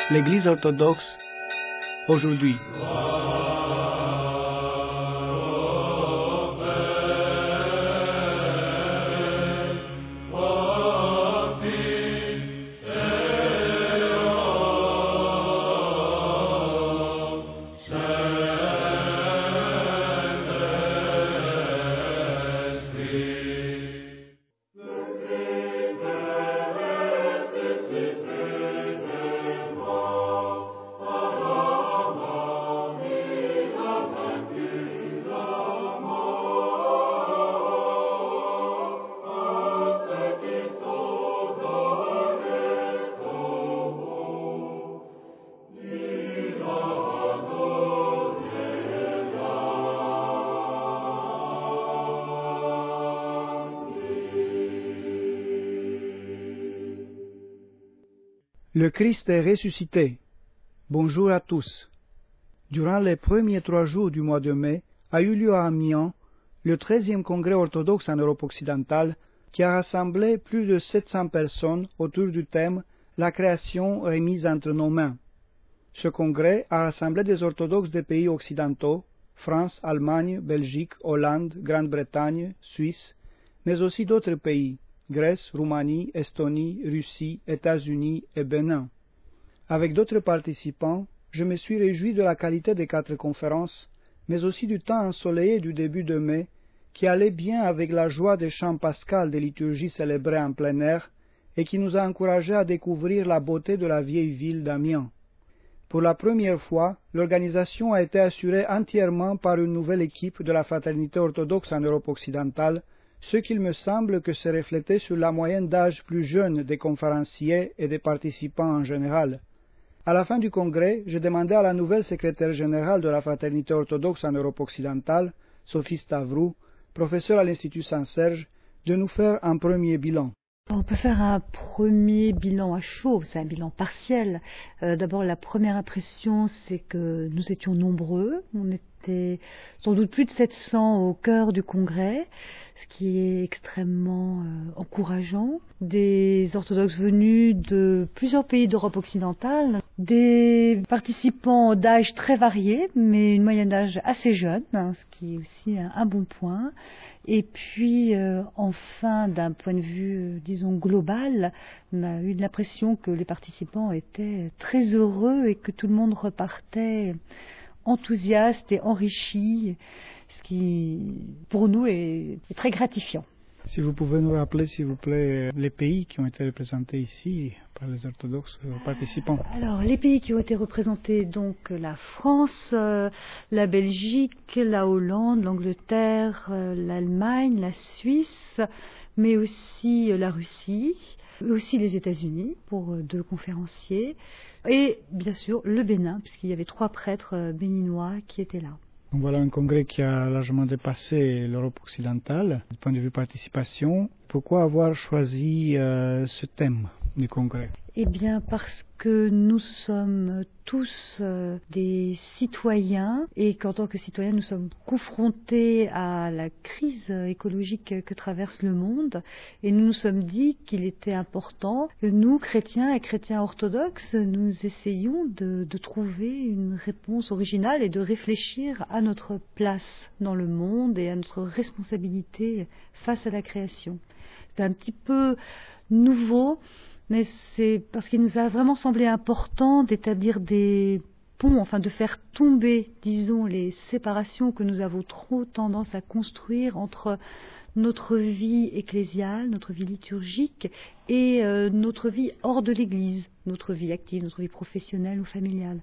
l'Église orthodoxe aujourd'hui. Le Christ est ressuscité. Bonjour à tous. Durant les premiers 3 jours du mois de mai, a eu lieu à Amiens le 13e congrès orthodoxe en Europe occidentale qui a rassemblé plus de 700 personnes autour du thème « La création remise entre nos mains ». Ce congrès a rassemblé des orthodoxes des pays occidentaux, France, Allemagne, Belgique, Hollande, Grande-Bretagne, Suisse, mais aussi d'autres pays, Grèce, Roumanie, Estonie, Russie, États-Unis et Bénin. Avec d'autres participants, je me suis réjoui de la qualité des 4 conférences, mais aussi du temps ensoleillé du début de mai, qui allait bien avec la joie des chants pascals des liturgies célébrées en plein air et qui nous a encouragés à découvrir la beauté de la vieille ville d'Amiens. Pour la première fois, l'organisation a été assurée entièrement par une nouvelle équipe de la Fraternité orthodoxe en Europe occidentale, ce qu'il me semble que se reflétait sur la moyenne d'âge plus jeune des conférenciers et des participants en général. À la fin du congrès, j'ai demandé à la nouvelle secrétaire générale de la Fraternité orthodoxe en Europe occidentale, Sophie Stavrou, professeure à l'Institut Saint-Serge, de nous faire un premier bilan. On peut faire un premier bilan à chaud, c'est un bilan partiel. D'abord, la première impression, c'est que nous étions nombreux. On était sans doute plus de 700 au cœur du congrès, ce qui est extrêmement encourageant. Des orthodoxes venus de plusieurs pays d'Europe occidentale, des participants d'âge très variés, mais une moyenne d'âge assez jeune, ce qui est aussi un bon point. Et puis, enfin, d'un point de vue, disons, global, on a eu l'impression que les participants étaient très heureux et que tout le monde repartait enthousiaste et enrichi, ce qui, pour nous, est très gratifiant. Si vous pouvez nous rappeler, s'il vous plaît, les pays qui ont été représentés ici par les orthodoxes participants. Alors, les pays qui ont été représentés, donc la France, la Belgique, la Hollande, l'Angleterre, l'Allemagne, la Suisse, mais aussi la Russie, aussi les États-Unis pour 2 conférenciers, et bien sûr le Bénin, puisqu'il y avait 3 prêtres béninois qui étaient là. Donc voilà un congrès qui a largement dépassé l'Europe occidentale du point de vue participation. Pourquoi avoir choisi ce thème du congrès ? Eh bien parce que nous sommes tous des citoyens et qu'en tant que citoyens nous sommes confrontés à la crise écologique que traverse le monde et nous nous sommes dit qu'il était important que nous, chrétiens et chrétiens orthodoxes, nous essayions de trouver une réponse originale et de réfléchir à notre place dans le monde et à notre responsabilité face à la création. C'est un petit peu nouveau, mais c'est parce qu'il nous a vraiment semblé important d'établir des ponts, enfin de faire tomber, disons, les séparations que nous avons trop tendance à construire entre notre vie ecclésiale, notre vie liturgique et notre vie hors de l'Église, notre vie active, notre vie professionnelle ou familiale.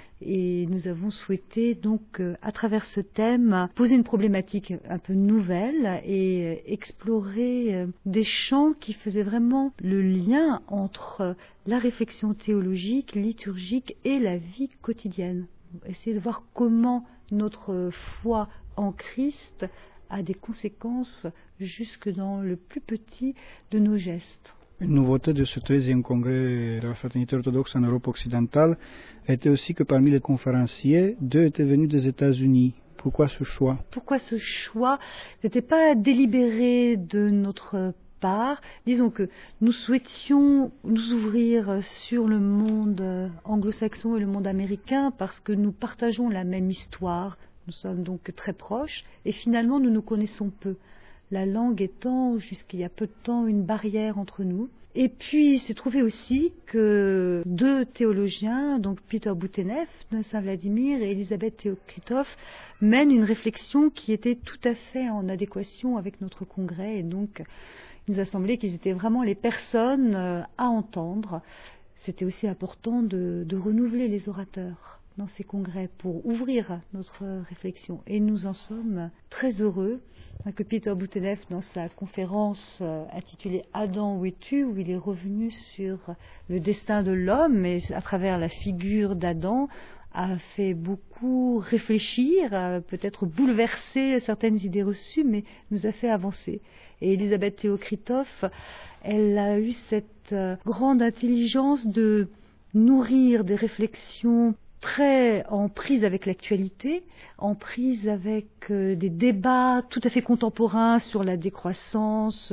Et nous avons souhaité donc, à travers ce thème, poser une problématique un peu nouvelle et explorer des champs qui faisaient vraiment le lien entre la réflexion théologique, liturgique et la vie quotidienne. Essayer de voir comment notre foi en Christ a des conséquences jusque dans le plus petit de nos gestes. Une nouveauté de ce 13e congrès de la Fraternité orthodoxe en Europe occidentale était aussi que parmi les conférenciers, 2 étaient venus des États-Unis. Pourquoi ce choix ? Pourquoi ce choix ? C'était pas délibéré de notre part. Disons que nous souhaitions nous ouvrir sur le monde anglo-saxon et le monde américain parce que nous partageons la même histoire. Nous sommes donc très proches et finalement nous nous connaissons peu. La langue étant jusqu'il y a peu de temps une barrière entre nous. Et puis, il s'est trouvé aussi que deux théologiens, donc Peter Bouteneff de Saint-Vladimir et Elisabeth Theokritoff, mènent une réflexion qui était tout à fait en adéquation avec notre congrès. Et donc, il nous a semblé qu'ils étaient vraiment les personnes à entendre. C'était aussi important de renouveler les orateurs dans ces congrès pour ouvrir notre réflexion. Et nous en sommes très heureux que Peter Bouteneff, dans sa conférence intitulée « Adam, où es-tu ?», où il est revenu sur le destin de l'homme et à travers la figure d'Adam, a fait beaucoup réfléchir, a peut-être bouleversé certaines idées reçues, mais nous a fait avancer. Et Elisabeth Theokritoff, elle a eu cette grande intelligence de nourrir des réflexions très en prise avec l'actualité, en prise avec des débats tout à fait contemporains sur la décroissance,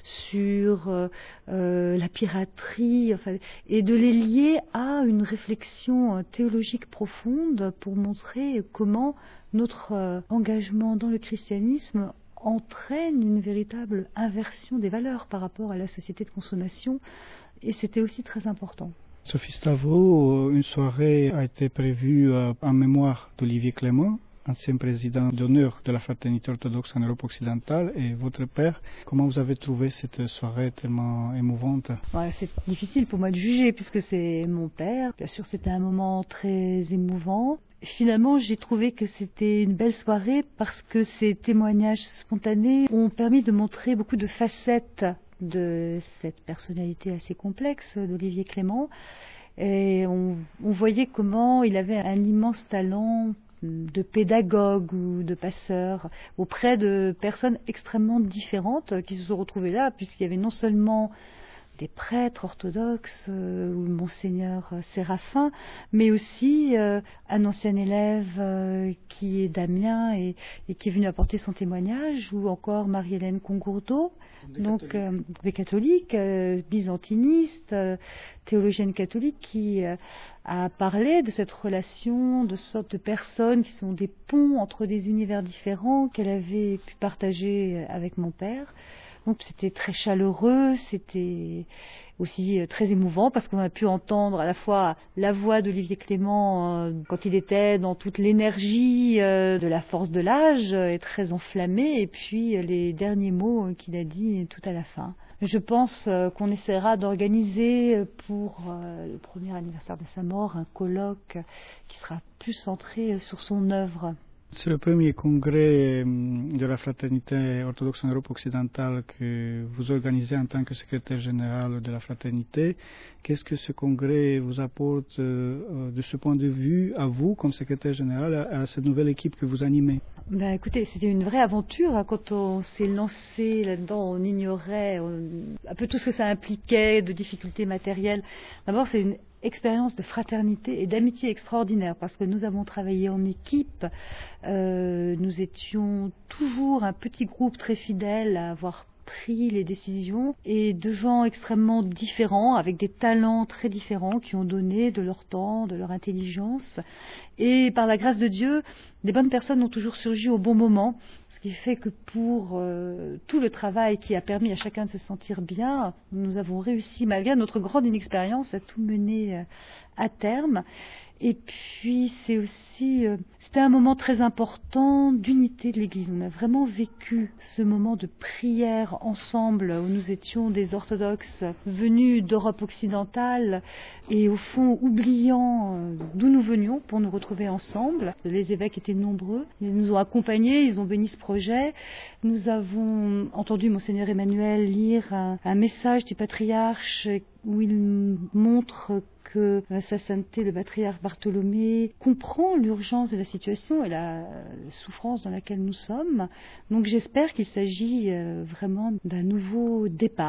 sur la piraterie, enfin, et de les lier à une réflexion théologique profonde pour montrer comment notre engagement dans le christianisme entraîne une véritable inversion des valeurs par rapport à la société de consommation, et c'était aussi très important. Sophie Stavro, une soirée a été prévue en mémoire d'Olivier Clément, ancien président d'honneur de la Fraternité orthodoxe en Europe occidentale, et votre père. Comment vous avez trouvé cette soirée tellement émouvante ? Ouais, c'est difficile pour moi de juger puisque c'est mon père. Bien sûr, c'était un moment très émouvant. Finalement, j'ai trouvé que c'était une belle soirée parce que ces témoignages spontanés ont permis de montrer beaucoup de facettes de cette personnalité assez complexe d'Olivier Clément. Et on voyait comment il avait un immense talent de pédagogue ou de passeur auprès de personnes extrêmement différentes qui se sont retrouvées là, puisqu'il y avait non seulement des prêtres orthodoxes ou Monseigneur Séraphin, mais aussi un ancien élève qui est Damien et qui est venu apporter son témoignage, ou encore Marie-Hélène Congourdeau, donc des catholiques, byzantiniste, théologienne catholique, qui a parlé de cette relation, de sortes de personnes qui sont des ponts entre des univers différents qu'elle avait pu partager avec mon père. Donc c'était très chaleureux, c'était aussi très émouvant parce qu'on a pu entendre à la fois la voix d'Olivier Clément quand il était dans toute l'énergie de la force de l'âge et très enflammé, et puis les derniers mots qu'il a dit tout à la fin. Je pense qu'on essaiera d'organiser pour le premier anniversaire de sa mort un colloque qui sera plus centré sur son œuvre. C'est le premier congrès de la Fraternité orthodoxe en Europe occidentale que vous organisez en tant que secrétaire général de la Fraternité. Qu'est-ce que ce congrès vous apporte de ce point de vue à vous, comme secrétaire général, à cette nouvelle équipe que vous animez ? Ben, écoutez, c'était une vraie aventure. Quand on s'est lancé là-dedans, on ignorait un peu tout ce que ça impliquait, de difficultés matérielles. D'abord, c'est une expérience de fraternité et d'amitié extraordinaire parce que nous avons travaillé en équipe, nous étions toujours un petit groupe très fidèle à avoir pris les décisions, et de gens extrêmement différents avec des talents très différents qui ont donné de leur temps, de leur intelligence, et par la grâce de Dieu, des bonnes personnes ont toujours surgi au bon moment. Ce qui fait que pour tout le travail qui a permis à chacun de se sentir bien, nous avons réussi, malgré notre grande inexpérience, à tout mener à terme. Et puis c'était un moment très important d'unité de l'Église. On a vraiment vécu ce moment de prière ensemble où nous étions des orthodoxes venus d'Europe occidentale et au fond oubliant d'où nous venions pour nous retrouver ensemble. Les évêques étaient nombreux, ils nous ont accompagnés, ils ont béni ce projet. Nous avons entendu Monseigneur Emmanuel lire un message du patriarche où il montre que Sa Sainteté le patriarche Bartholomé comprend l'urgence de la situation et la souffrance dans laquelle nous sommes. Donc j'espère qu'il s'agit vraiment d'un nouveau départ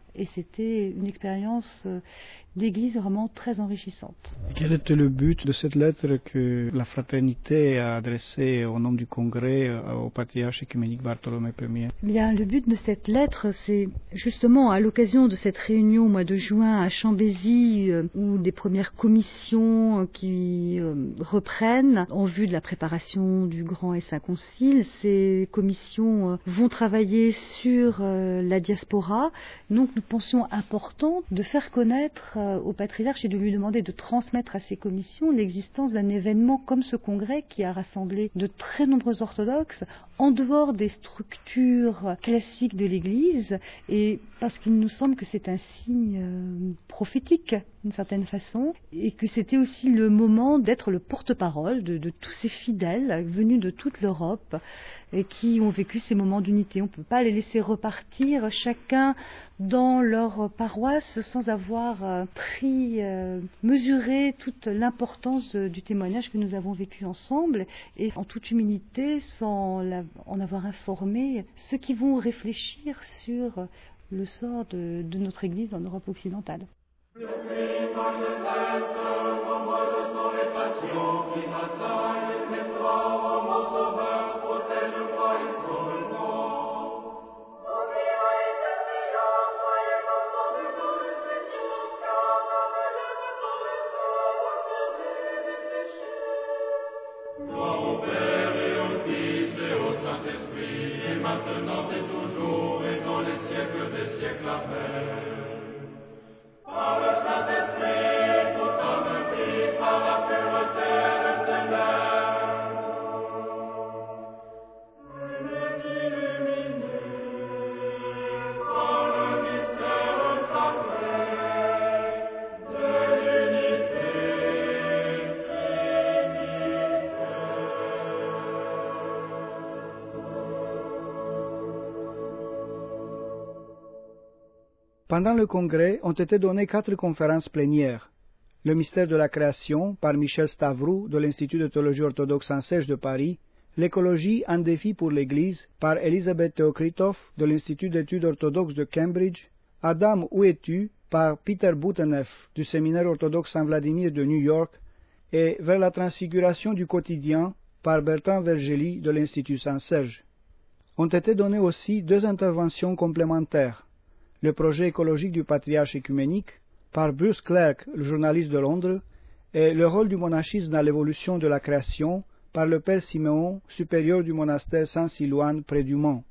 Et c'était une expérience d'église vraiment très enrichissante. Quel était le but de cette lettre que la fraternité a adressée au nom du Congrès au patriarche œcuménique Bartholomé Ier? Bien, le but de cette lettre, c'est justement à l'occasion de cette réunion au mois de juin à Chambézy, où des premières commissions qui reprennent en vue de la préparation du Grand et Saint Concile. Ces commissions vont travailler sur la diaspora. Donc nous pensions important de faire connaître au patriarche et de lui demander de transmettre à ces commissions l'existence d'un événement comme ce congrès qui a rassemblé de très nombreux orthodoxes en dehors des structures classiques de l'Église, et parce qu'il nous semble que c'est un signe prophétique d'une certaine façon, et que c'était aussi le moment d'être le porte-parole de tous ces fidèles venus de toute l'Europe et qui ont vécu ces moments d'unité. On ne peut pas les laisser repartir chacun dans leur paroisse sans avoir mesuré toute l'importance du témoignage que nous avons vécu ensemble, et en toute humilité, sans en avoir informé ceux qui vont réfléchir sur le sort de notre Église en Europe occidentale. Pendant le congrès ont été données 4 conférences plénières. Le mystère de la création par Michel Stavrou de l'Institut de théologie orthodoxe Saint-Serge de Paris, l'écologie, un défi pour l'Église par Elisabeth Theokritoff de l'Institut d'études orthodoxes de Cambridge, Adam, où es-tu par Peter Bouteneff du séminaire orthodoxe Saint-Vladimir de New York et Vers la transfiguration du quotidien par Bertrand Vergely de l'Institut Saint-Serge. Ont été données aussi 2 interventions complémentaires. Le projet écologique du patriarche œcuménique, par Bruce Clerk, le journaliste de Londres, et le rôle du monachisme dans l'évolution de la création, par le père Siméon, supérieur du monastère Saint-Silouan près du Mans.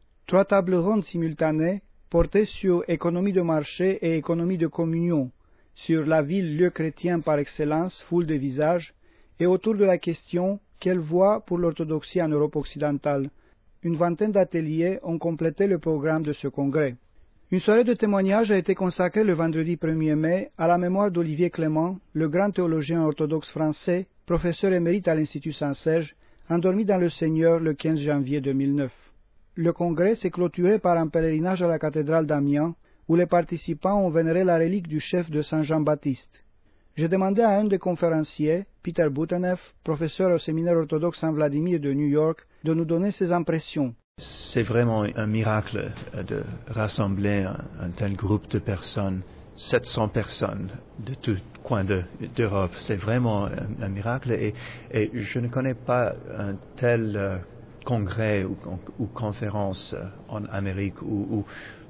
3 tables rondes simultanées portaient sur économie de marché et économie de communion, sur la ville lieu chrétien par excellence, foule de visages, et autour de la question « Quelle voie pour l'orthodoxie en Europe occidentale ?» Une vingtaine d'ateliers ont complété le programme de ce congrès. Une soirée de témoignages a été consacrée le vendredi 1er mai à la mémoire d'Olivier Clément, le grand théologien orthodoxe français, professeur émérite à l'Institut Saint-Serge, endormi dans le Seigneur le 15 janvier 2009. Le congrès s'est clôturé par un pèlerinage à la cathédrale d'Amiens, où les participants ont vénéré la relique du chef de Saint Jean-Baptiste. J'ai demandé à un des conférenciers, Peter Bouteneff, professeur au séminaire orthodoxe Saint-Vladimir de New York, de nous donner ses impressions. C'est vraiment un miracle de rassembler un tel groupe de personnes, 700 personnes de tout coin d'Europe. C'est vraiment un miracle et je ne connais pas un tel congrès ou conférence en Amérique ou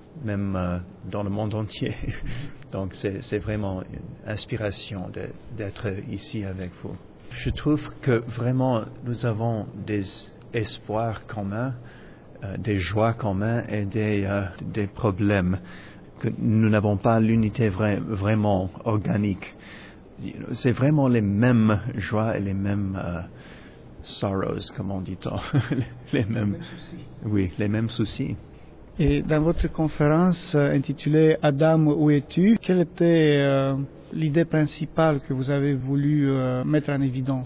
même dans le monde entier. Donc c'est vraiment une inspiration d'être ici avec vous. Je trouve que vraiment nous avons des espoirs communs, des joies communes et des problèmes, que nous n'avons pas l'unité vraiment organique. C'est vraiment les mêmes joies et les mêmes sorrows, comme on dit, les mêmes soucis. Oui, les mêmes soucis. Et dans votre conférence intitulée « Adam, où es-tu ?», quelle était l'idée principale que vous avez voulu mettre en évidence ?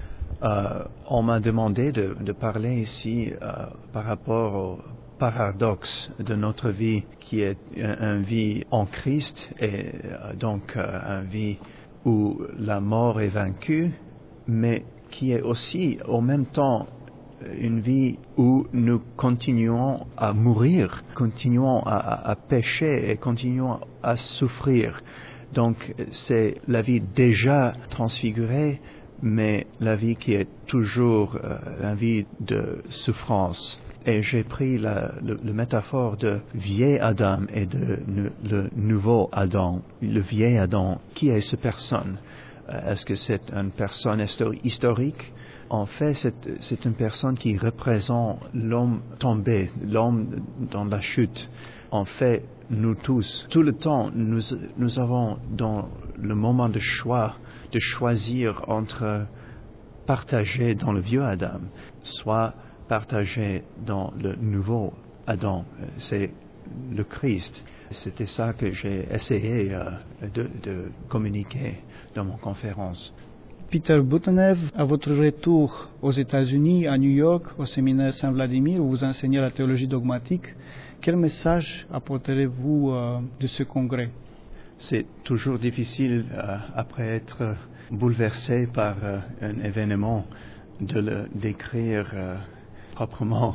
On m'a demandé de parler ici par rapport au paradoxe de notre vie, qui est une vie en Christ et donc une vie où la mort est vaincue, mais qui est aussi en même temps une vie où nous continuons à mourir, continuons à pécher et continuons à souffrir. Donc c'est la vie déjà transfigurée, mais la vie qui est toujours la vie de souffrance. Et j'ai pris le métaphore de vieil Adam et de le nouveau Adam. Le vieil Adam, qui est cette personne? Est-ce que c'est une personne historique? En fait, c'est une personne qui représente l'homme tombé, l'homme dans la chute. En fait, nous tous, tout le temps, nous avons dans le moment de choix, de choisir entre partager dans le vieux Adam, soit partager dans le nouveau Adam. C'est le Christ. C'était ça que j'ai essayé de communiquer dans mon conférence. Peter Boutenev, à votre retour aux États-Unis, à New York, au séminaire Saint-Vladimir, où vous enseignez la théologie dogmatique, quel message apporterez-vous de ce congrès? C'est toujours difficile, après être bouleversé par un événement, de le décrire proprement.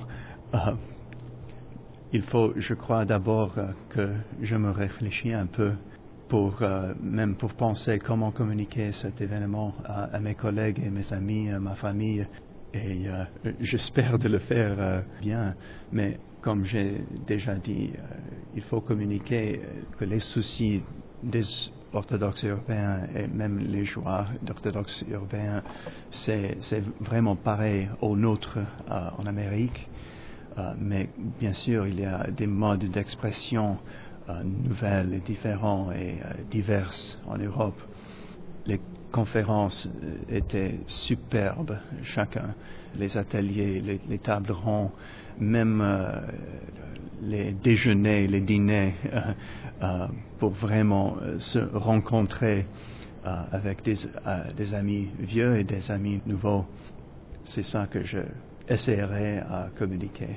Il faut, je crois, d'abord que je me réfléchisse un peu même pour penser comment communiquer cet événement à mes collègues et mes amis, à ma famille. Et j'espère de le faire bien. Mais comme j'ai déjà dit, il faut communiquer que les soucis des orthodoxes européens et même les joies d'orthodoxes européens, c'est vraiment pareil aux nôtres en Amérique. Mais bien sûr, il y a des modes d'expression nouvelles et différents et diverses en Europe. Les conférences étaient superbes, chacun, les ateliers, les tables rondes, même les déjeuners, les dîners, pour vraiment se rencontrer avec des amis vieux et des amis nouveaux. C'est ça que je essaierai à communiquer.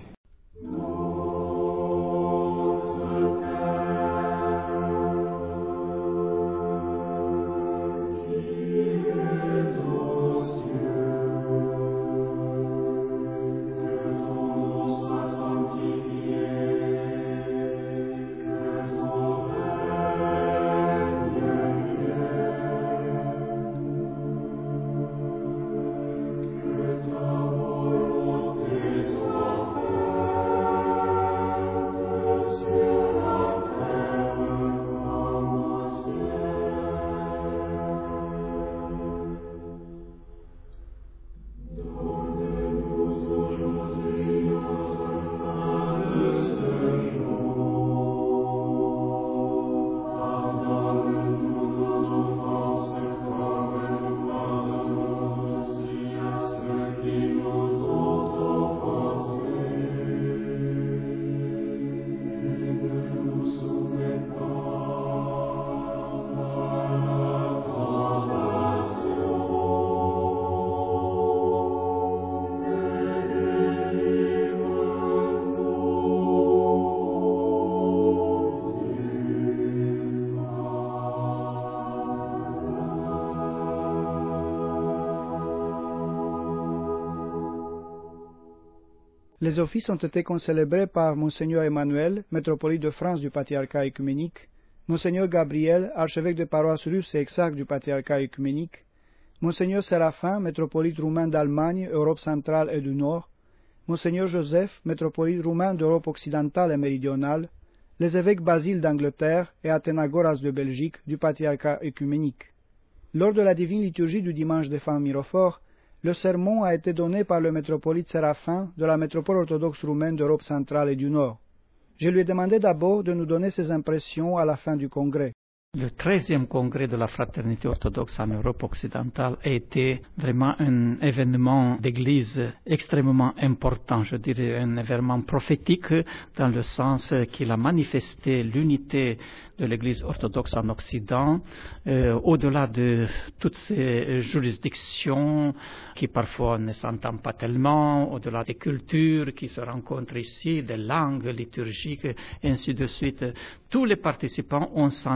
Les offices ont été concélébrés par Monseigneur Emmanuel, métropolite de France du patriarcat œcuménique, Monseigneur Gabriel, archevêque de paroisse russe et exarque du patriarcat œcuménique, Monseigneur Séraphin, métropolite roumain d'Allemagne, Europe centrale et du Nord, Monseigneur Joseph, métropolite roumain d'Europe occidentale et méridionale, les évêques Basile d'Angleterre et Athénagoras de Belgique du patriarcat œcuménique. Lors de la divine liturgie du dimanche des femmes Mirophore, le sermon a été donné par le métropolite Séraphin de la métropole orthodoxe roumaine d'Europe centrale et du Nord. Je lui ai demandé d'abord de nous donner ses impressions à la fin du congrès. Le 13e congrès de la fraternité orthodoxe en Europe occidentale a été vraiment un événement d'église extrêmement important, je dirais un événement prophétique dans le sens qu'il a manifesté l'unité de l'église orthodoxe en Occident, au-delà de toutes ces juridictions qui parfois ne s'entendent pas tellement, au-delà des cultures qui se rencontrent ici, des langues liturgiques, et ainsi de suite. Tous les participants ont senti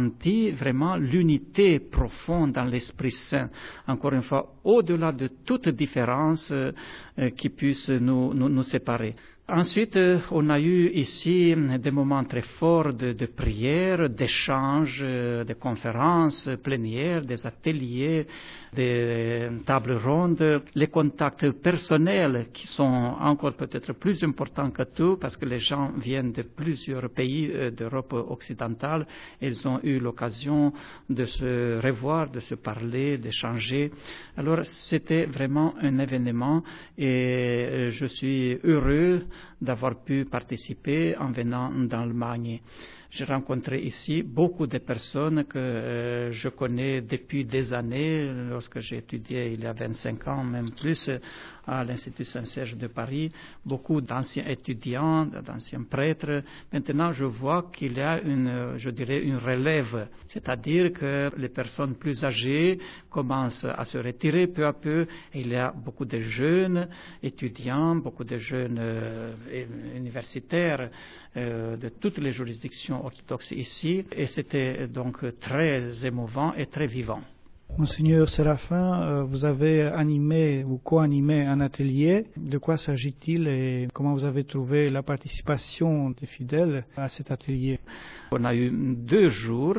ici vraiment l'unité profonde dans l'Esprit Saint, encore une fois, au-delà de toute différence qui puisse nous séparer. Ensuite, on a eu ici des moments très forts de prière, d'échanges, de conférences plénières, des ateliers, des tables rondes, les contacts personnels qui sont encore peut-être plus importants que tout parce que les gens viennent de plusieurs pays d'Europe occidentale et ils ont eu l'occasion de se revoir, de se parler, d'échanger. Alors c'était vraiment un événement et je suis heureux d'avoir pu participer en venant d'Allemagne. J'ai rencontré ici beaucoup de personnes que je connais depuis des années, lorsque j'ai étudié il y a 25 ans, même plus, à l'Institut Saint-Serge de Paris, beaucoup d'anciens étudiants, d'anciens prêtres. Maintenant, je vois qu'il y a une relève, c'est-à-dire que les personnes plus âgées commencent à se retirer peu à peu, et il y a beaucoup de jeunes étudiants, beaucoup de jeunes universitaires de toutes les juridictions orthodoxes ici, et c'était donc très émouvant et très vivant. Monseigneur Séraphin, vous avez animé ou co-animé un atelier. De quoi s'agit-il et comment vous avez trouvé la participation des fidèles à cet atelier? On a eu 2 jours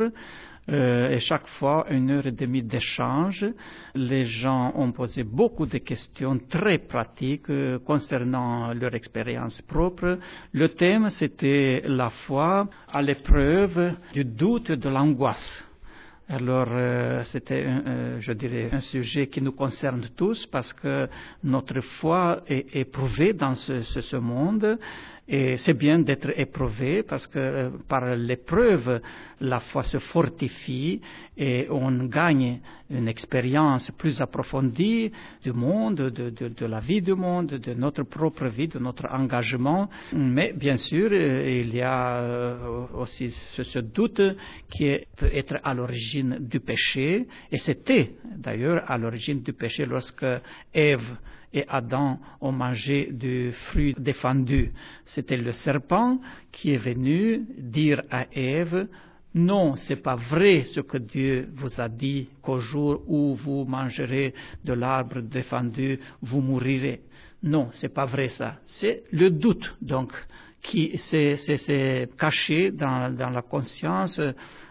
et chaque fois 1h30 d'échange. Les gens ont posé beaucoup de questions très pratiques concernant leur expérience propre. Le thème, c'était la foi à l'épreuve du doute et de l'angoisse. Alors, c'était, je dirais, un sujet qui nous concerne tous parce que notre foi est éprouvée dans ce monde. Et c'est bien d'être éprouvé parce que par l'épreuve, la foi se fortifie et on gagne une expérience plus approfondie du monde, de la vie du monde, de notre propre vie, de notre engagement. Mais bien sûr, il y a aussi ce doute qui peut être à l'origine du péché. Et c'était d'ailleurs à l'origine du péché lorsque Ève et Adam ont mangé du fruit défendu. C'était le serpent qui est venu dire à Ève: non, c'est pas vrai ce que Dieu vous a dit, qu'au jour où vous mangerez de l'arbre défendu, vous mourirez. Non, c'est pas vrai ça. C'est le doute, donc, qui s'est caché dans la conscience,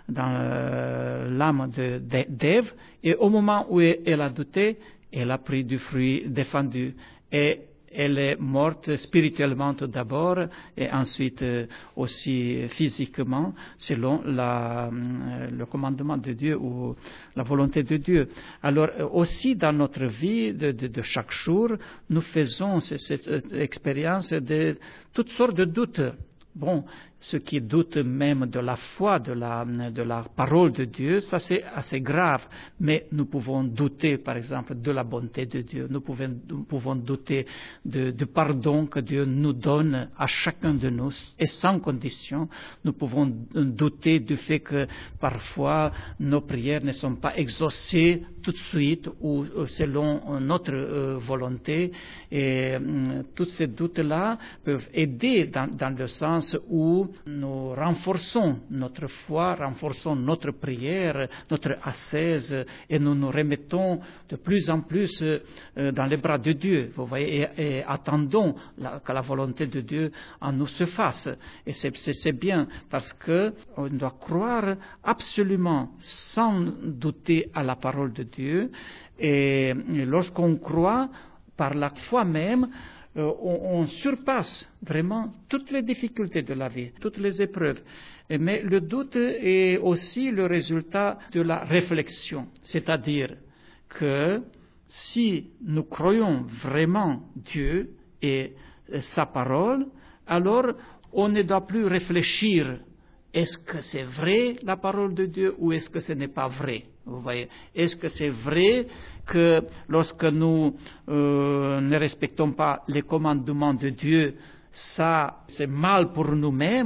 dans l'âme d'Ève, et au moment où elle a douté, elle a pris du fruit défendu et elle est morte spirituellement tout d'abord et ensuite aussi physiquement selon le commandement de Dieu ou la volonté de Dieu. Alors aussi dans notre vie de chaque jour, nous faisons cette expérience de toutes sortes de doutes. Bon, ceux qui doutent même de la foi, de la parole de Dieu, ça c'est assez grave. Mais nous pouvons douter, par exemple, de la bonté de Dieu. Nous pouvons douter du pardon que Dieu nous donne à chacun de nous et sans condition. Nous pouvons douter du fait que parfois nos prières ne sont pas exaucées tout de suite ou selon notre volonté. Et tous ces doutes-là peuvent aider dans le sens où nous renforçons notre foi, renforçons notre prière, notre ascèse et nous nous remettons de plus en plus dans les bras de Dieu, vous voyez, et attendons que la volonté de Dieu en nous se fasse. Et c'est bien parce que on doit croire absolument sans douter à la parole de Dieu et lorsqu'on croit par la foi même, on surpasse vraiment toutes les difficultés de la vie, toutes les épreuves. Mais le doute est aussi le résultat de la réflexion. C'est-à-dire que si nous croyons vraiment Dieu et sa parole, alors on ne doit plus réfléchir. Est-ce que c'est vrai la parole de Dieu ou est-ce que ce n'est pas vrai? Vous voyez, est-ce que c'est vrai que lorsque nous ne respectons pas les commandements de Dieu, ça c'est mal pour nous-mêmes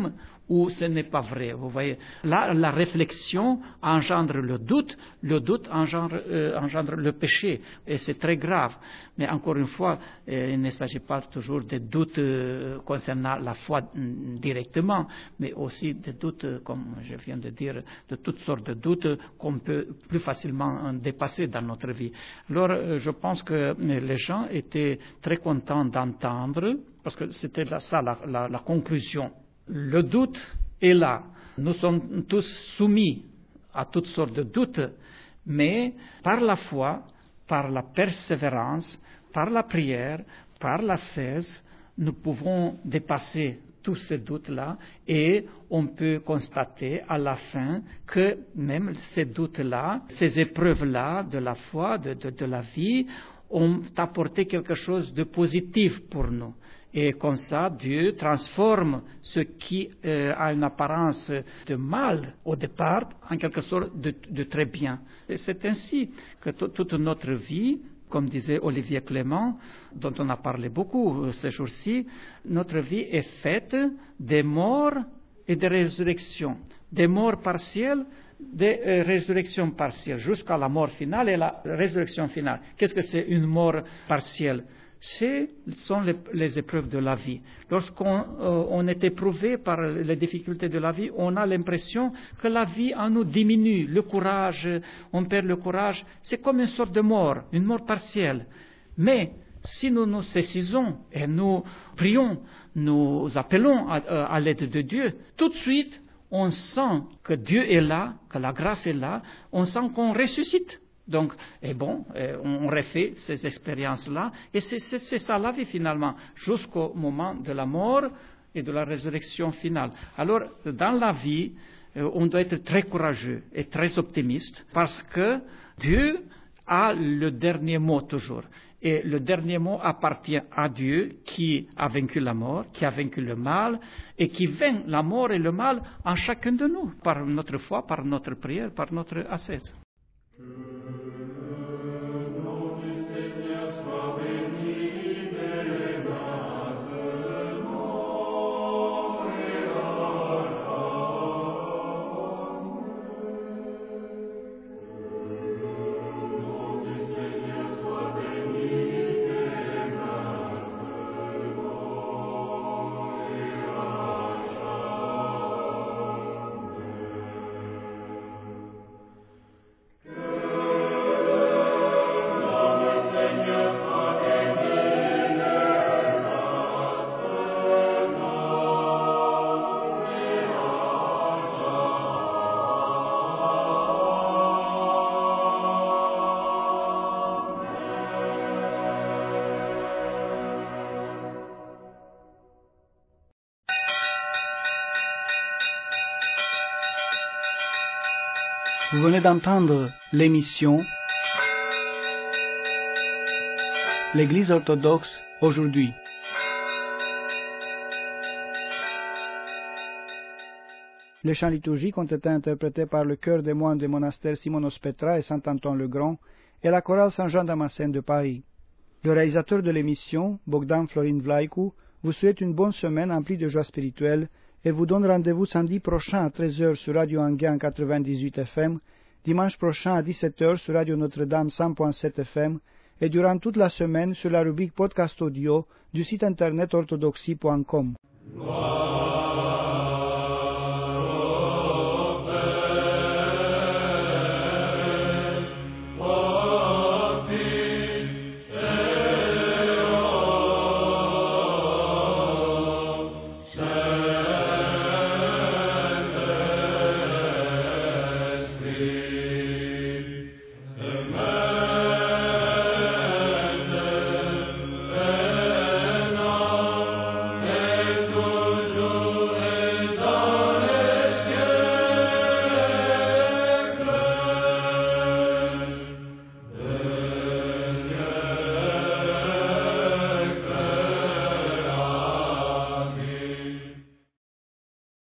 ou ce n'est pas vrai. Vous voyez, là, la réflexion engendre le doute engendre le péché, et c'est très grave. Mais encore une fois, il ne s'agit pas toujours de doutes concernant la foi directement, mais aussi des doutes, comme je viens de dire, de toutes sortes de doutes qu'on peut plus facilement dépasser dans notre vie. Alors, je pense que les gens étaient très contents d'entendre, parce que c'était ça la conclusion. Le doute est là. Nous sommes tous soumis à toutes sortes de doutes, mais par la foi, par la persévérance, par la prière, par l'ascèse, nous pouvons dépasser tous ces doutes-là, et on peut constater à la fin que même ces doutes-là, ces épreuves-là de la foi, de la vie, ont apporté quelque chose de positif pour nous. Et comme ça, Dieu transforme ce qui a une apparence de mal au départ en quelque sorte de très bien. Et c'est ainsi que toute notre vie, comme disait Olivier Clément, dont on a parlé beaucoup ces jours-ci, notre vie est faite des morts et des résurrections. Des morts partielles, des résurrections partielles, jusqu'à la mort finale et la résurrection finale. Qu'est-ce que c'est une mort partielle? Ce sont les épreuves de la vie. Lorsqu'on est éprouvé par les difficultés de la vie, on a l'impression que la vie en nous diminue, le courage, on perd le courage. C'est comme une sorte de mort, une mort partielle. Mais si nous nous saisissons et nous prions, nous appelons à l'aide de Dieu, tout de suite, on sent que Dieu est là, que la grâce est là, on sent qu'on ressuscite. Donc, on refait ces expériences-là, et c'est ça la vie finalement, jusqu'au moment de la mort et de la résurrection finale. Alors, dans la vie, on doit être très courageux et très optimiste, parce que Dieu a le dernier mot toujours. Et le dernier mot appartient à Dieu qui a vaincu la mort, qui a vaincu le mal, et qui vainc la mort et le mal en chacun de nous, par notre foi, par notre prière, par notre ascèse. Vous venez d'entendre l'émission L'Église orthodoxe aujourd'hui. Les chants liturgiques ont été interprétés par le chœur des moines des monastères Simonos Petra et Saint-Antoine-le-Grand et la chorale Saint-Jean-Damascène de Paris. Le réalisateur de l'émission, Bogdan Florin Vlaicu, vous souhaite une bonne semaine emplie de joie spirituelle et vous donne rendez-vous samedi prochain à 13h sur Radio Anguin 98 FM, dimanche prochain à 17h sur Radio Notre-Dame 100.7 FM et durant toute la semaine sur la rubrique podcast audio du site internet orthodoxie.com.